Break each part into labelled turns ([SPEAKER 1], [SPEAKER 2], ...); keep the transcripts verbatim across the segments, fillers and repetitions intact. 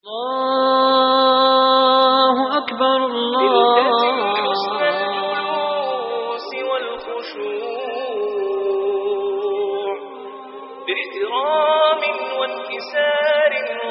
[SPEAKER 1] الله أكبر الله
[SPEAKER 2] حسن الجلوس والخشوع باحترام وانكسار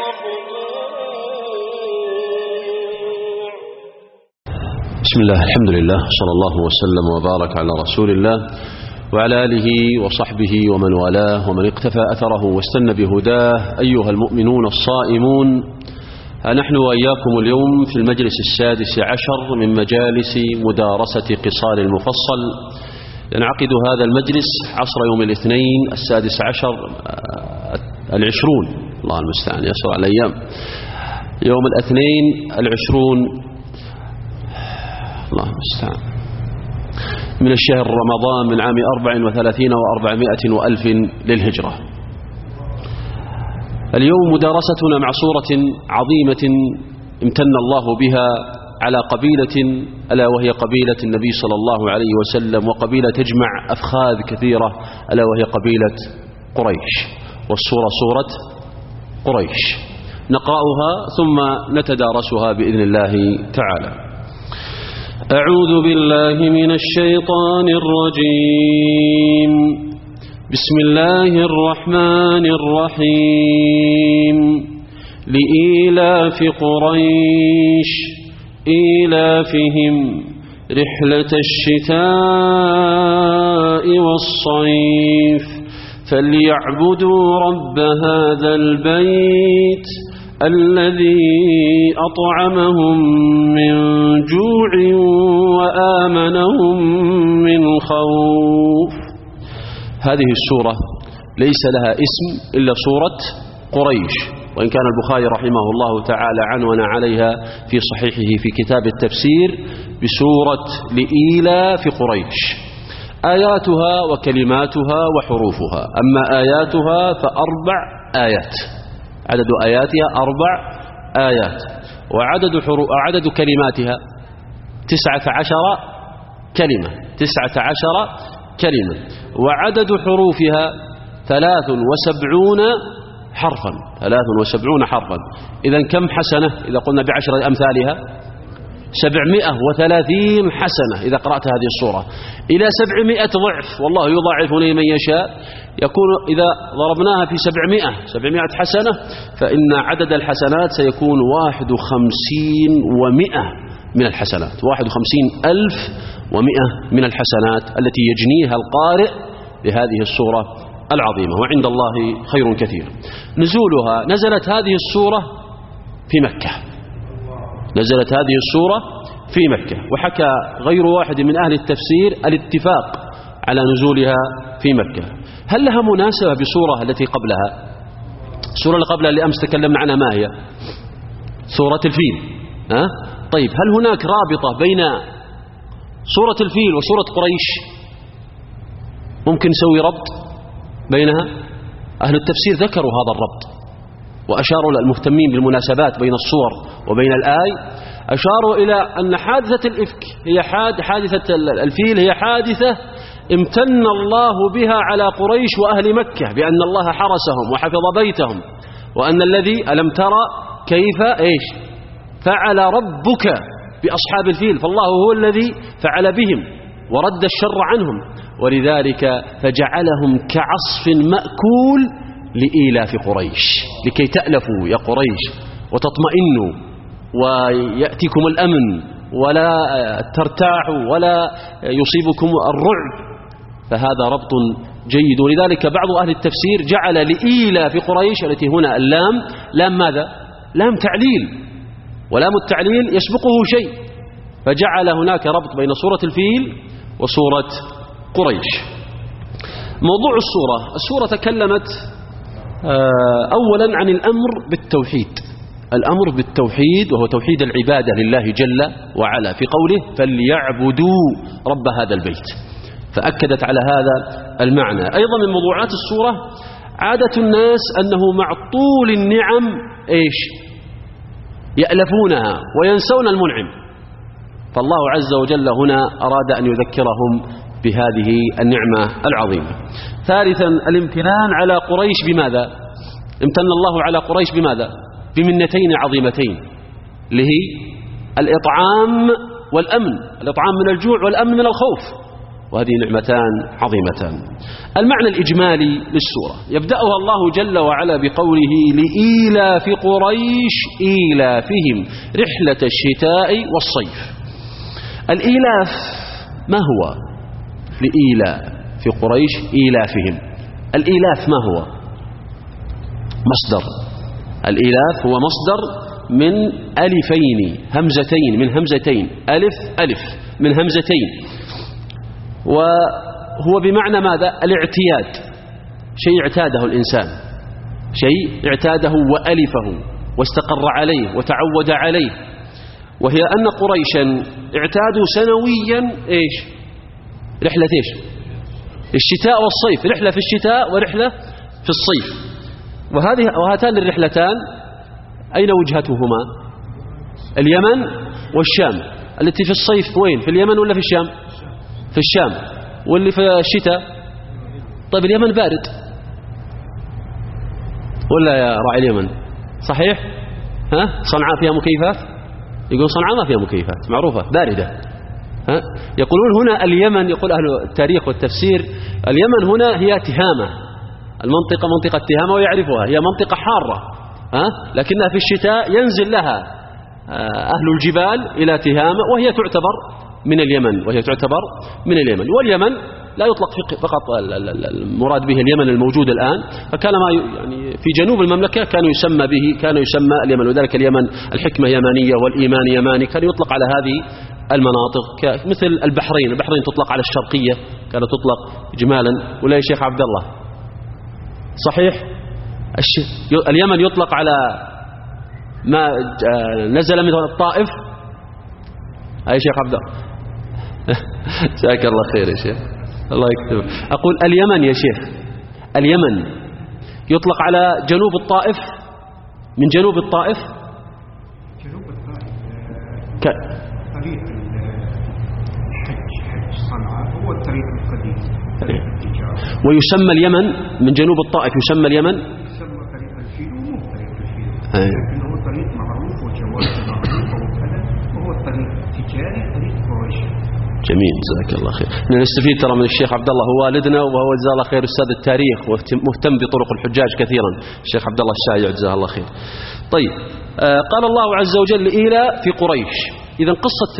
[SPEAKER 2] وخضوع.
[SPEAKER 3] بسم الله، الحمد لله، صلى الله وسلم وبارك على رسول الله وعلى آله وصحبه ومن والاه ومن اقتفى أثره واستنى بهداه. أيها المؤمنون الصائمون، نحن وإياكم اليوم في المجلس السادس عشر من مجالس مدارسة قصار المفصل. ينعقد هذا المجلس عصر يوم الاثنين السادس عشر العشرون، الله المستعان، يسر الأيام، يوم الاثنين العشرون، الله المستعان، من الشهر رمضان من عام أربع وثلاثين وأربعمائة وألف للهجرة. اليوم مدارستنا مع سورة عظيمة امتن الله بها على قبيلة ألا وهي قبيلة النبي صلى الله عليه وسلم، وقبيلة تجمع أفخاذ كثيرة ألا وهي قبيلة قريش، والسورة سورة قريش. نقرأها ثم نتدارسها بإذن الله تعالى. أعوذ بالله من الشيطان الرجيم. بسم الله الرحمن الرحيم. لإيلاف قريش إيلافهم رحلة الشتاء والصيف فليعبدوا رب هذا البيت الذي أطعمهم من جوع وآمنهم من خوف. هذه السورة ليس لها اسم إلا سورة قريش، وإن كان البخاري رحمه الله تعالى عنون عليها في صحيحه في كتاب التفسير بسورة لإيلاف قريش. آياتها وكلماتها وحروفها. أما آياتها فأربع آيات، عدد آياتها أربع آيات، وعدد حروف عدد كلماتها تسعة عشر كلمة تسعة عشر كلمة وعدد حروفها ثلاث وسبعون حرفا ثلاث وسبعون حرفا. إذن كم حسنة إذا قلنا بعشر أمثالها؟ سبعمائة وثلاثين حسنة إذا قرأت هذه السورة، إلى سبعمائة ضعف، والله يضاعف لمن يشاء. يكون إذا ضربناها في سبعمائة سبعمائة حسنة فإن عدد الحسنات سيكون واحد وخمسين ومئة من الحسنات، واحد وخمسين ألف ومئة من الحسنات التي يجنيها القارئ بهذه السورة العظيمة، وعند الله خير كثير. نزولها، نزلت هذه السورة في مكة نزلت هذه السورة في مكة وحكى غير واحد من أهل التفسير الاتفاق على نزولها في مكة. هل لها مناسبة بسورة التي قبلها؟ السورة اللي قبلها اللي أمس تكلمنا عنها ما هي؟ سورة الفيل. أه؟ طيب، هل هناك رابطة بين سورة الفيل وسورة قريش؟ ممكن نسوي ربط بينها؟ أهل التفسير ذكروا هذا الربط وأشاروا للمهتمين بالمناسبات بين الصور وبين الآي، أشاروا إلى أن حادثة الإفك هي حادثة الفيل هي حادثة امتن الله بها على قريش وأهل مكة بأن الله حرسهم وحفظ بيتهم، وأن الذي ألم ترى كيف إيش فعل ربك بأصحاب الفيل، فالله هو الذي فعل بهم ورد الشر عنهم، ولذلك فجعلهم كعصف مأكول لإيلاف قريش، لكي تألفوا يا قريش وتطمئنوا ويأتيكم الأمن ولا ترتاحوا ولا يصيبكم الرعب. فهذا ربط جيد، ولذلك بعض أهل التفسير جعل لإيلاف قريش التي هنا اللام لام ماذا؟ لام تعليل، ولام التعليل يسبقه شيء، فجعل هناك ربط بين سورة الفيل وسورة قريش. موضوع السورة، السورة تكلمت أولا عن الأمر بالتوحيد، الأمر بالتوحيد وهو توحيد العبادة لله جل وعلا في قوله فليعبدوا رب هذا البيت، فأكدت على هذا المعنى. أيضا من موضوعات السورة عادة الناس أنه مع طول النعم إيش يألفونها وينسون المنعم، فالله عز وجل هنا أراد أن يذكرهم بهذه النعمة العظيمة. ثالثا الامتنان على قريش بماذا؟ امتن الله على قريش بماذا؟ بمنتين عظيمتين، اللي هي الإطعام والأمن، الإطعام من الجوع والأمن من الخوف، وهذه نعمتان عظيمتان. المعنى الإجمالي للسورة يبدأها الله جل وعلا بقوله لإيلاف قريش إيلافهم رحلة الشتاء والصيف. الإيلاف ما هو؟ لإيلاف قريش إيلافهم. الإيلاف ما هو؟ مصدر. الإيلاف هو مصدر من ألفين همزتين، من همزتين ألف ألف من همزتين، وهو بمعنى ماذا؟ الاعتياد، شيء اعتاده الإنسان، شيء اعتاده وألفه واستقر عليه وتعود عليه. وهي أن قريشا اعتادوا سنويا إيش؟ رحلة إيش؟ الشتاء والصيف، رحلة في الشتاء ورحلة في الصيف. وهذه وهاتان الرحلتان أين وجهتهما؟ اليمن والشام. التي في الصيف وين؟ في اليمن ولا في الشام؟ في الشام. واللي في الشتاء؟ طيب اليمن بارد ولا يا راعي اليمن؟ صحيح؟ ها؟ صنعاء فيها مكيفات؟ يقول صنعاء ما فيها مكيفات، معروفة باردة. ها؟ يقولون هنا اليمن، يقول أهل التاريخ والتفسير اليمن هنا هي تهامة، المنطقة منطقة تهامة ويعرفها، هي منطقة حارة، ها؟ لكنها في الشتاء ينزل لها أهل الجبال إلى تهامة، وهي تعتبر من اليمن، وهي تعتبر من اليمن. واليمن لا يطلق فقط المراد به اليمن الموجود الآن، فكان ما يعني في جنوب المملكة كان يسمى به كان يسمى اليمن، وذلك اليمن الحكمة يمانية والإيمان يماني، كان يطلق على هذه المناطق، مثل البحرين، البحرين تطلق على الشرقية، كانت تطلق إجمالا، ولا يا شيخ عبد الله؟ صحيح؟ اليمن يطلق على ما نزل من الطائف. أي شيخ عبد الله؟ جزاك الله خير يا شيخ، الله يكتب. أقول اليمن يا شيخ، اليمن يطلق على جنوب الطائف، من جنوب الطائف.
[SPEAKER 4] جنوب الطائف
[SPEAKER 3] ك...
[SPEAKER 4] طريق الحج، حج صنعاء هو الطريق القديم، طريق التجارة.
[SPEAKER 3] ويسمى اليمن من جنوب الطائف يسمى اليمن،
[SPEAKER 4] يسمى طريق الفيل، ومو طريق الفيل، لكنه هو طريق معروف وجواز معروف وكذا، وهو الطريق التجاري، طريق قريش.
[SPEAKER 3] جميل، جزاك الله خير. احنا نستفيد ترى من الشيخ عبد الله، هو والدنا وهو جزاه الله خير استاذ التاريخ ومهتم بطرق الحجاج كثيرا، الشيخ عبد الله الشايع جزاه الله خير. طيب، آه قال الله عز وجل إلى في قريش. إذا قصة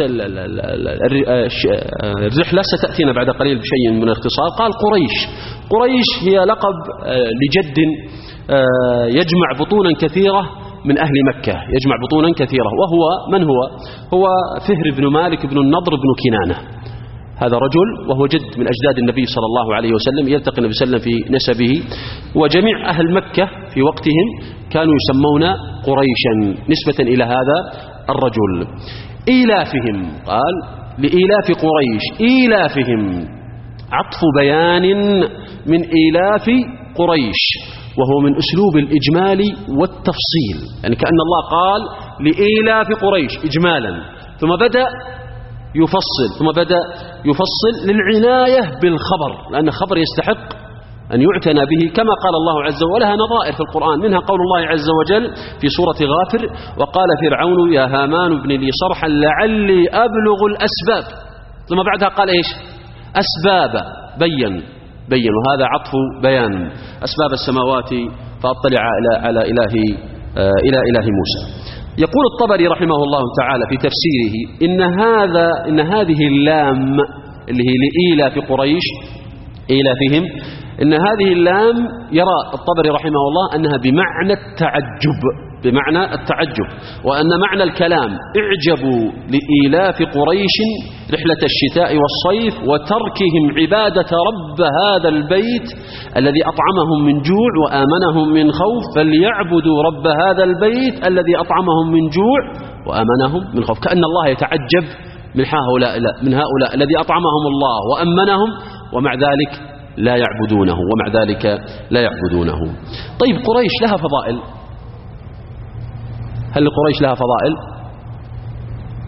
[SPEAKER 3] الرحلة ستأتينا بعد قليل بشيء من الاختصار. قال قريش، قريش هي لقب لجد يجمع بطونا كثيرة من أهل مكة، يجمع بطونا كثيرة. وهو من هو؟ هو فهر بن مالك بن النضر بن كنانة. هذا رجل وهو جد من أجداد النبي صلى الله عليه وسلم، يلتقي النبي صلى الله عليه وسلم في نسبه. وجميع أهل مكة في وقتهم كانوا يسمون قريشا نسبة إلى هذا الرجل. إيلافهم، قال لإيلاف قريش إيلافهم، عطف بيان من إيلاف قريش، وهو من أسلوب الإجمال والتفصيل، يعني كأن الله قال لإيلاف قريش إجمالا، ثم بدأ يفصل ثم بدأ يفصل للعناية بالخبر، لأن الخبر يستحق أن يعتنى به، كما قال الله عز وجل. ولها نظائر في القرآن، منها قول الله عز وجل في سورة غافر: وقال فرعون يا هامان ابن لي صرحا لعلي أبلغ الأسباب، ثم بعدها قال إيش؟ أسباب، بين بين وهذا عطف بيان، أسباب السماوات فأطلع على على إله آه إلى إله موسى. يقول الطبري رحمه الله تعالى في تفسيره إن هذا إن هذه اللام اللي هي لإيلاف قريش إيلافهم، إن هذه اللام يرى الطبري رحمه الله أنها بمعنى التعجب، بمعنى التعجب، وأن معنى الكلام اعجبوا لإيلاف قريش رحلة الشتاء والصيف وتركهم عبادة رب هذا البيت الذي أطعمهم من جوع وآمنهم من خوف، فليعبدوا رب هذا البيت الذي أطعمهم من جوع وآمنهم من خوف. كأن الله يتعجب من هؤلاء من هؤلاء الذي أطعمهم الله وأمنهم ومع ذلك لا يعبدونه ومع ذلك لا يعبدونه. طيب، قريش لها فضائل؟ هل قريش لها فضائل؟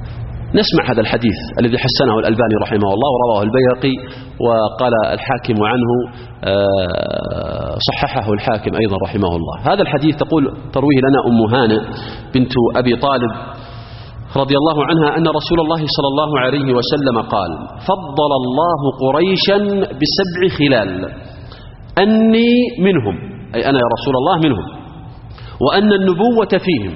[SPEAKER 3] نسمع هذا الحديث الذي حسنه الألباني رحمه الله ورواه البيهقي وقال الحاكم عنه صححه الحاكم أيضا رحمه الله. هذا الحديث تقول ترويه لنا أم هانئ بنت أبي طالب رضي الله عنها أن رسول الله صلى الله عليه وسلم قال: فضل الله قريشا بسبع خلال، أني منهم، أي أنا يا رسول الله منهم، وأن النبوة فيهم،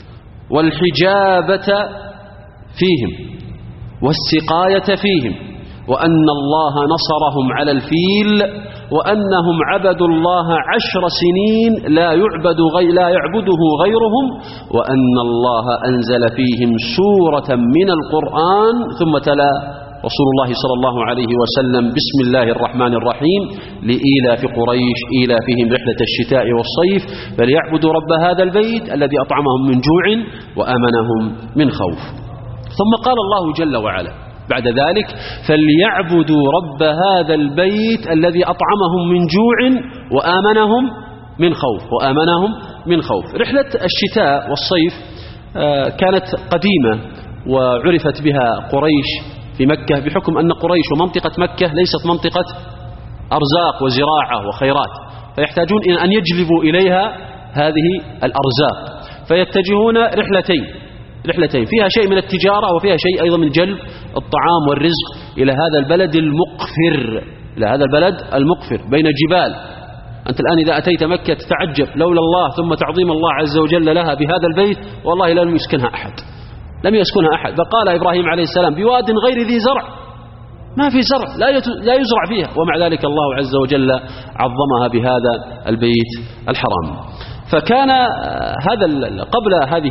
[SPEAKER 3] والحجابة فيهم، والسقاية فيهم، وأن الله نصرهم على الفيل، وأنهم عبدوا الله عشر سنين لا يعبد غي لا يعبده غيرهم، وأن الله أنزل فيهم سورة من القرآن. ثم تلا رسول الله صلى الله عليه وسلم: بسم الله الرحمن الرحيم، لإيلاف قريش إيلافهم رحلة الشتاء والصيف فليعبدوا رب هذا البيت الذي أطعمهم من جوع وآمنهم من خوف. ثم قال الله جل وعلا بعد ذلك: فليعبدوا رب هذا البيت الذي أطعمهم من جوع وآمنهم من خوف وآمنهم من خوف. رحلة الشتاء والصيف كانت قديمة وعرفت بها قريش في مكة بحكم أن قريش ومنطقة مكة ليست منطقة أرزاق وزراعة وخيرات، فيحتاجون إلى أن يجلبوا إليها هذه الأرزاق، فيتجهون رحلتين رحلتين فيها شيء من التجارة وفيها شيء أيضا من جلب الطعام والرزق إلى هذا البلد المقفر إلى هذا البلد المقفر بين جبال. أنت الآن إذا أتيت مكة تتعجب لولا الله ثم تعظيم الله عز وجل لها بهذا البيت والله لم يسكنها أحد لم يسكنها أحد. فقال إبراهيم عليه السلام: بواد غير ذي زرع، ما في زرع لا يزرع فيها، ومع ذلك الله عز وجل عظمها بهذا البيت الحرام. فكان هذا قبل هذه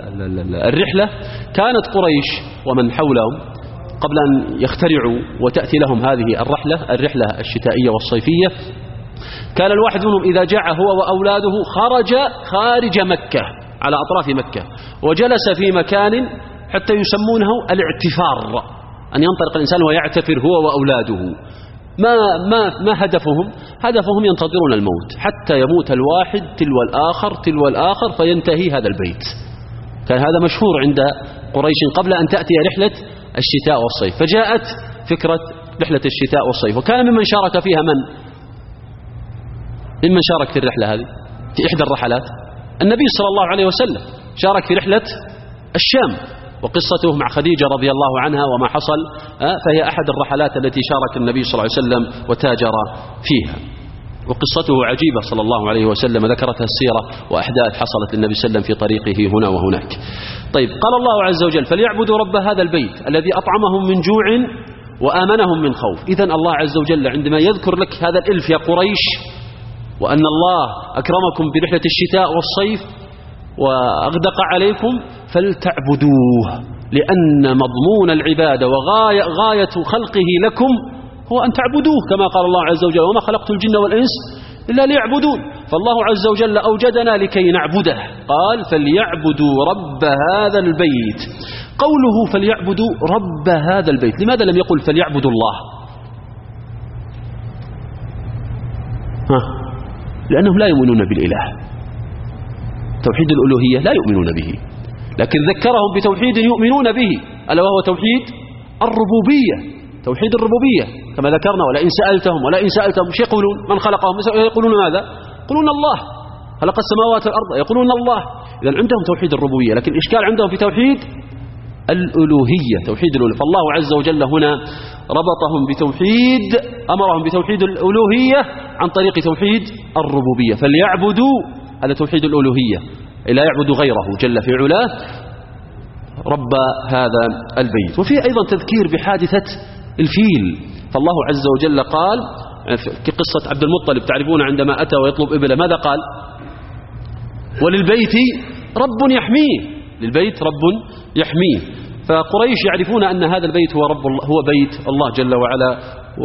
[SPEAKER 3] الرحلة كانت قريش ومن حولهم قبل أن يخترعوا وتأتي لهم هذه الرحلة الرحلة الشتائية والصيفية، كان الواحد منهم إذا جاء هو وأولاده خرج خارج مكة على أطراف مكة وجلس في مكان حتى يسمونه الاعتفار، أن ينطلق الإنسان ويعتفر هو وأولاده. ما, ما, ما هدفهم؟ هدفهم ينتظرون الموت حتى يموت الواحد تلو الآخر تلو الآخر فينتهي هذا البيت. كان هذا مشهور عند قريش قبل أن تأتي رحلة الشتاء والصيف. فجاءت فكرة رحلة الشتاء والصيف، وكان ممن شارك فيها من؟ ممن شارك في الرحلة هذه في إحدى الرحلات النبي صلى الله عليه وسلم شارك في رحلة الشام، وقصته مع خديجة رضي الله عنها وما حصل، فهي أحد الرحلات التي شارك النبي صلى الله عليه وسلم وتاجر فيها، وقصته عجيبة صلى الله عليه وسلم ذكرتها السيرة وأحداث حصلت للنبي صلى الله عليه وسلم في طريقه هنا وهناك. طيب، قال الله عز وجل: فليعبدوا رب هذا البيت الذي أطعمهم من جوع وآمنهم من خوف. إذن الله عز وجل عندما يذكر لك هذا الإلف يا قريش وأن الله أكرمكم برحلة الشتاء والصيف وأغدق عليكم فلتعبدوه، لأن مضمون العبادة وغاية غاية خلقه لكم هو أن تعبدوه، كما قال الله عز وجل: وما خلقت الجن والإنس إلا ليعبدون. فالله عز وجل أوجدنا لكي نعبده، قال: فليعبدوا رب هذا البيت. قوله فليعبدوا رب هذا البيت، لماذا لم يقل فليعبدوا الله؟ ها؟ لأنهم لا يؤمنون بالإله، توحيد الألوهية لا يؤمنون به، لكن ذكرهم بتوحيد يؤمنون به ألا وهو توحيد الربوبية. توحيد الربوبية كما ذكرنا: ولئن سألتهم ولئن سألتهم مش يقولون من خلقهم؟ يقولون ماذا؟ يقولون الله خلق السماوات والأرض، يقولون الله. إذن عندهم توحيد الربوبية، لكن الإشكال عندهم في توحيد الألوهية، توحيد الألوهية. فالله عز وجل هنا ربطهم بتوحيد، أمرهم بتوحيد الألوهية عن طريق توحيد الربوبية. فليعبدوا هذا توحيد الألوهية، لا يعبدوا غيره جل في علاه رب هذا البيت. وفي أيضا تذكير بحادثة الفيل، فالله عز وجل قال في قصة عبد المطلب، تعرفون عندما أتى ويطلب إبله ماذا قال؟ وللبيت رب يحميه، للبيت رب يحميه. فقريش يعرفون أن هذا البيت هو رب الله، هو بيت الله جل وعلا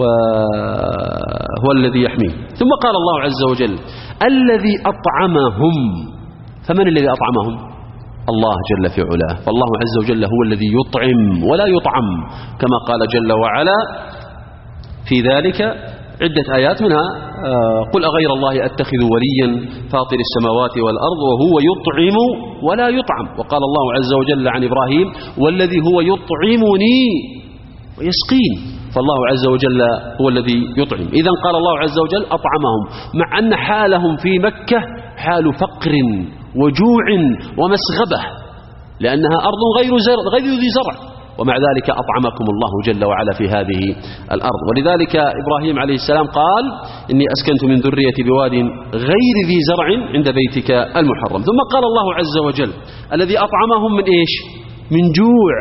[SPEAKER 3] وهو الذي يحميه. ثم قال الله عز وجل: الذي أطعمهم. فمن الذي أطعمهم؟ الله جل في علاه. فالله عز وجل هو الذي يطعم ولا يطعم، كما قال جل وعلا في ذلك: عدة آيات منها قل أغير الله أتخذ وليا فاطر السماوات والأرض وهو يطعم ولا يطعم. وقال الله عز وجل عن إبراهيم والذي هو يطعمني ويسقين، فالله عز وجل هو الذي يطعم. إذن قال الله عز وجل أطعمهم، مع أن حالهم في مكة حال فقر وجوع ومسغبة، لأنها أرض غير زرع غير ذي زرع، ومع ذلك أطعمكم الله جل وعلا في هذه الأرض. ولذلك إبراهيم عليه السلام قال إني أسكنت من ذريتي بواد غير ذي زرع عند بيتك المحرم. ثم قال الله عز وجل الذي أطعمهم من إيش؟ من جوع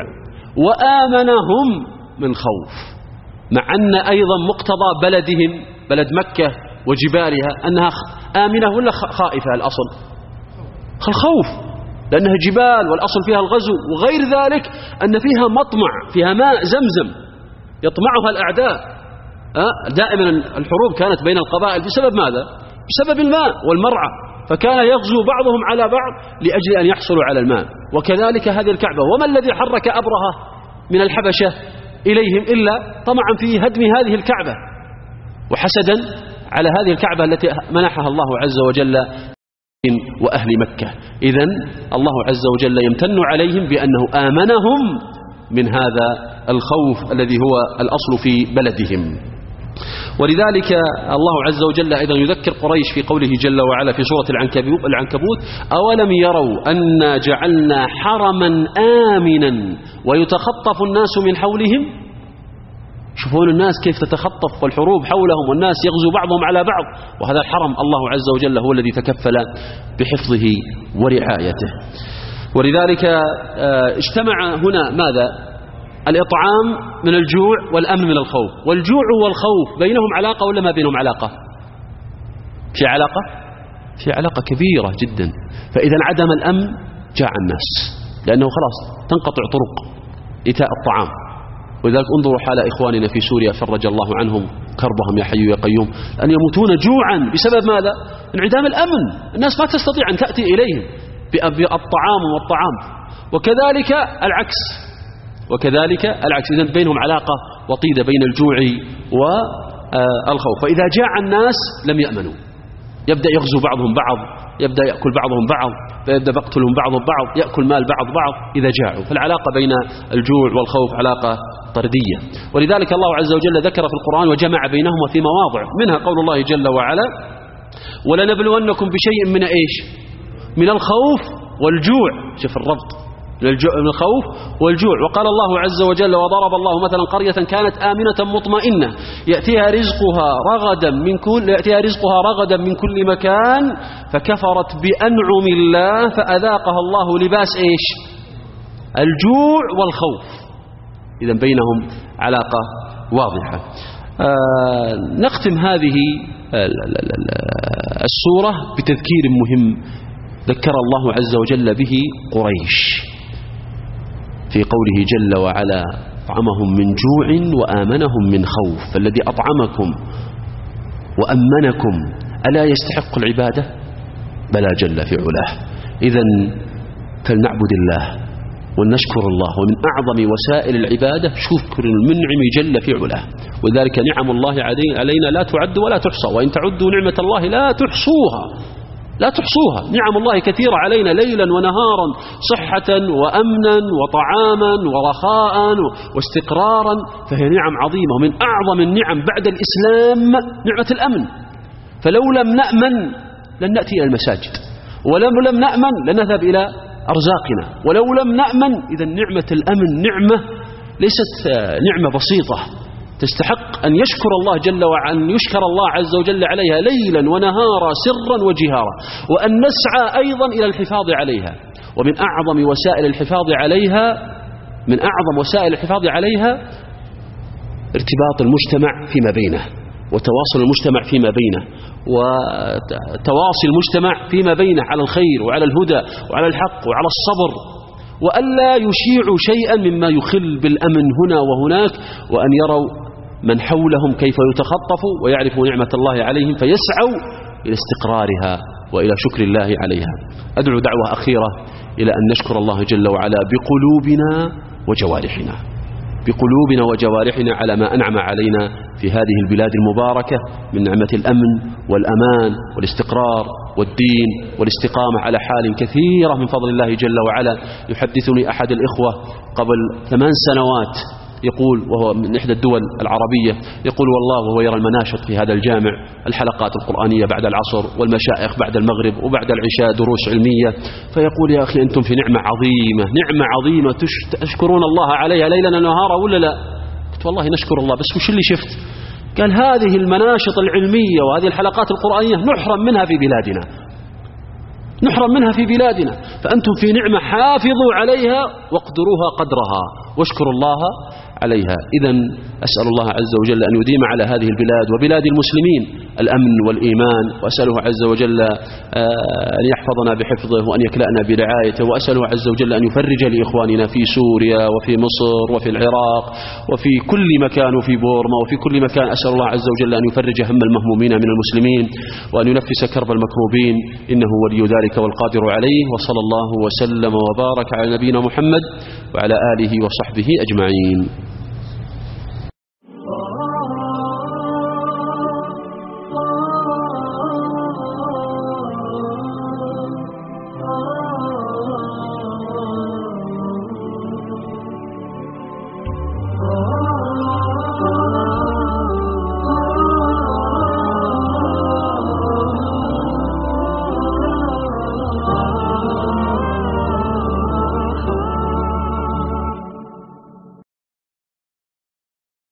[SPEAKER 3] وآمنهم من خوف، مع أن أيضا مقتضى بلدهم بلد مكة وجبالها أنها آمنة ولا خائفة؟ الأصل الخوف، لأنها جبال والأصل فيها الغزو، وغير ذلك أن فيها مطمع، فيها ماء زمزم يطمعها الأعداء. دائما الحروب كانت بين القبائل بسبب ماذا؟ بسبب الماء والمرعى، فكان يغزو بعضهم على بعض لأجل أن يحصلوا على الماء. وكذلك هذه الكعبة، وما الذي حرك أبرهة من الحبشة إليهم إلا طمعا في هدم هذه الكعبة وحسدا على هذه الكعبة التي منحها الله عز وجل وأهل مكة. إذن الله عز وجل يمتن عليهم بأنه آمنهم من هذا الخوف الذي هو الأصل في بلدهم. ولذلك الله عز وجل أيضا يذكر قريش في قوله جل وعلا في سورة العنكبوت أولم يروا أنا جعلنا حرما آمنا ويتخطف الناس من حولهم. شوفون الناس كيف تتخطف والحروب حولهم والناس يغزو بعضهم على بعض، وهذا الحرم الله عز وجل هو الذي تكفل بحفظه ورعايته. ولذلك اجتمع هنا ماذا؟ الإطعام من الجوع والأمن من الخوف. والجوع والخوف بينهم علاقة ولا ما بينهم علاقة؟ في علاقة؟ في علاقة كبيرة جدا. فإذا انعدم الأمن جاع الناس، لأنه خلاص تنقطع طرق إيتاء الطعام. ولذلك انظروا حال إخواننا في سوريا فرج الله عنهم كربهم يا حي يا قيوم، أن يموتون جوعا بسبب ماذا؟ انعدام الأمن. الناس ما تستطيع أن تأتي إليهم بالطعام والطعام. وكذلك العكس وكذلك العكس إذن بينهم علاقة وطيدة بين الجوع والخوف. فإذا جاع الناس لم يأمنوا، يبدأ يغزو بعضهم بعض، يبدأ يأكل بعضهم بعض، فيبدأ يقتلهم بعضهم بعض، يأكل مال بعض بعض إذا جاعوا. فالعلاقة بين الجوع والخوف علاقة طردية. ولذلك الله عز وجل ذكر في القرآن وجمع بينهما في مواضع، منها قول الله جل وعلا ولنبلونكم بشيء من إيش؟ من الخوف والجوع. شوف الربط من الخوف والجوع. وقال الله عز وجل وضرب الله مثلا قرية كانت آمنة مطمئنة يأتيها رزقها رغدا من كل يأتيها رزقها رغدا من كل مكان فكفرت بأنعم الله فأذاقها الله لباس إيش؟ الجوع والخوف. إذا بينهم علاقة واضحة. آه نختم هذه السورة بتذكير مهم ذكر الله عز وجل به قريش في قوله جل وعلا أطعمهم من جوع وآمنهم من خوف. فالذي أطعمكم وأمنكم ألا يستحق العبادة؟ بلى جل في علاه. إذن فلنعبد الله ونشكر الله، ومن أعظم وسائل العبادة شكر المنعم جل في علاه. وذلك نعم الله علينا لا تعد ولا تحصى، وإن تعدوا نعمة الله لا تحصوها لا تحصوها. نعم الله كثيرة علينا ليلا ونهارا، صحة وأمنا وطعاما ورخاء واستقرارا، فهي نعم عظيمة. ومن أعظم النعم بعد الإسلام نعمة الأمن. فلو لم نأمن لن نأتي إلى المساجد، ولو لم نأمن لن نذهب إلى أرزاقنا، ولو لم نأمن. إذا نعمة الأمن نعمة ليست نعمة بسيطة، تستحق أن يشكر الله جل وعلا، أن يشكر الله عز وجل عليها ليلا ونهارا سرا وجهارا، وأن نسعى أيضا إلى الحفاظ عليها. ومن أعظم وسائل الحفاظ عليها من أعظم وسائل الحفاظ عليها ارتباط المجتمع فيما بينه، وتواصل المجتمع فيما بينه، وتواصل المجتمع فيما بينه على الخير وعلى الهدى وعلى الحق وعلى الصبر، وألا يشيعوا شيئا مما يخل بالأمن هنا وهناك، وأن يروا من حولهم كيف يتخطفوا ويعرفوا نعمة الله عليهم فيسعوا إلى استقرارها وإلى شكر الله عليها. أدعو دعوة أخيرة إلى أن نشكر الله جل وعلا بقلوبنا وجوارحنا، بقلوبنا وجوارحنا على ما أنعم علينا في هذه البلاد المباركة من نعمة الأمن والأمان والاستقرار والدين والاستقامة على حال كثيرة من فضل الله جل وعلا. يحدثني أحد الإخوة قبل ثمان سنوات يقول، وهو من إحدى الدول العربية، يقول والله وهو يرى المناشط في هذا الجامع، الحلقات القرآنية بعد العصر والمشائخ بعد المغرب وبعد العشاء دروس علمية، فيقول يا أخي أنتم في نعمة عظيمة، نعمة عظيمة تشكرون الله عليها ليلا ونهارا ولا لا؟ قلت والله نشكر الله، بس وش اللي شفت؟ قال هذه المناشط العلمية وهذه الحلقات القرآنية نحرم منها في بلادنا، نحرم منها في بلادنا، فأنتم في نعمة حافظوا عليها واقدروها قدرها واشكروا الله عليها. إذن أسأل الله عز وجل أن يديم على هذه البلاد وبلاد المسلمين الأمن والإيمان، وأسأله عز وجل أن يحفظنا بحفظه وأن يكلأنا برعايته، وأسأله عز وجل أن يفرج لإخواننا في سوريا وفي مصر وفي العراق وفي كل مكان وفي بورما وفي كل مكان. أسأل الله عز وجل أن يفرج هم المهمومين من المسلمين وأن ينفس كرب المكروبين، إنه ولي ذلك والقادر عليه. وصلى الله وسلم وبارك على نبينا محمد وعلى آله وصحبه أجمعين.